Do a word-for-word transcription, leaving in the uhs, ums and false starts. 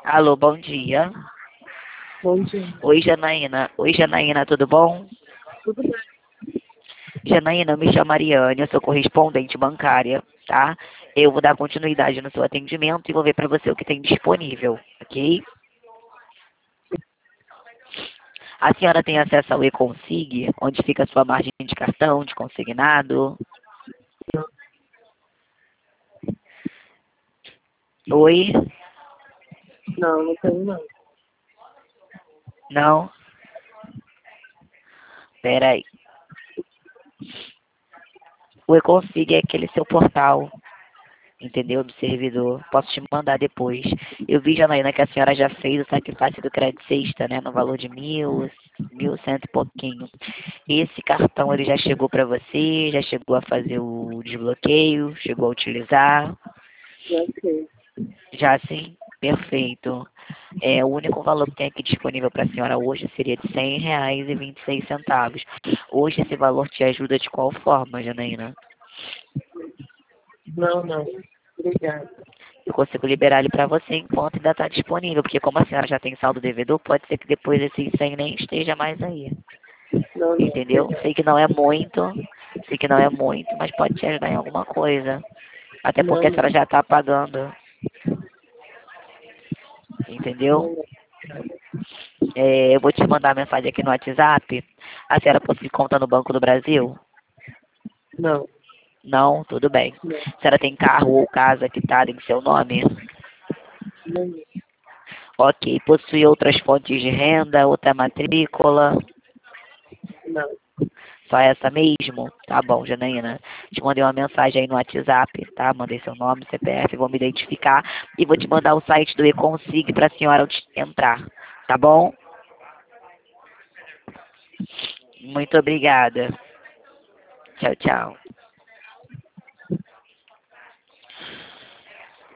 Alô, bom dia. Bom dia. Oi, Janaína. Oi, Janaína, tudo bom? Tudo bem? Janaína, eu me chamo Mariane, eu sou correspondente bancária, tá? Eu vou dar continuidade no seu atendimento e vou ver para você o que tem disponível, ok? A senhora tem acesso ao e-consig, onde fica a sua margem de cartão, de consignado? Oi? Não, não tenho não. Não? Peraí. O e-consig é aquele seu portal, entendeu? Do servidor. Posso te mandar depois. Eu vi, Janaína, que a senhora já fez o sacrifício do crédito sexta, né? No valor de mil, mil cento e pouquinho. Esse cartão, ele já chegou para você? Já chegou a fazer o desbloqueio? Chegou a utilizar? Já sei. Já sim? Perfeito. É, o único valor que tem aqui disponível para a senhora hoje seria de cem reais e vinte e seis centavos. Hoje esse valor te ajuda de qual forma, Janaína? Não, não. Obrigada. Eu consigo liberar ele para você enquanto ainda está disponível, porque como a senhora já tem saldo devedor, pode ser que depois esses cem nem esteja mais aí. Não, não. Entendeu? Obrigada. Sei que não é muito, sei que não é muito, mas pode te ajudar em alguma coisa. Até Não, porque a não. senhora já está pagando. Entendeu? Não, não. É, eu vou te mandar a mensagem aqui no WhatsApp. A senhora possui conta no Banco do Brasil? Não. Não? Tudo bem. Não. A senhora tem carro ou casa quitada em seu nome? Não. Ok. Possui outras fontes de renda, outra matrícula? Não. Só essa mesmo? Tá bom, Janaína. Te mandei uma mensagem aí no WhatsApp, tá? Mandei seu nome, C P F, vou me identificar e vou te mandar o site do e-consig para a senhora entrar, tá bom? Muito obrigada. Tchau, tchau.